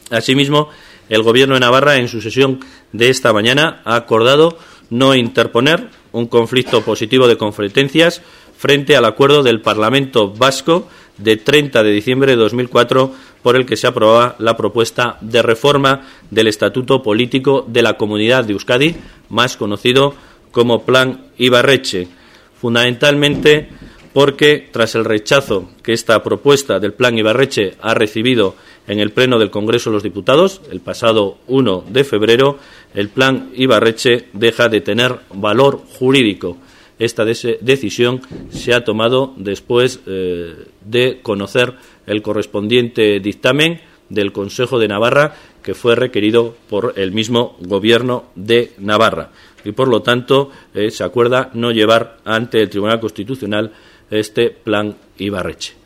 Asimismo, el Gobierno de Navarra, en su sesión de esta mañana, ha acordado no interponer un conflicto positivo de competencias frente al acuerdo del Parlamento Vasco de 30 de diciembre de 2004 por el que se aprobaba la propuesta de reforma del Estatuto Político de la Comunidad de Euskadi, más conocido como Plan Ibarretxe, fundamentalmente porque, tras el rechazo que esta propuesta del Plan Ibarretxe ha recibido en el Pleno del Congreso de los Diputados el pasado 1 de febrero, el Plan Ibarretxe deja de tener valor jurídico. Esta decisión se ha tomado después de conocer el correspondiente dictamen del Consejo de Navarra, que fue requerido por el mismo Gobierno de Navarra. Y, por lo tanto, se acuerda no llevar ante el Tribunal Constitucional este Plan Ibarretxe.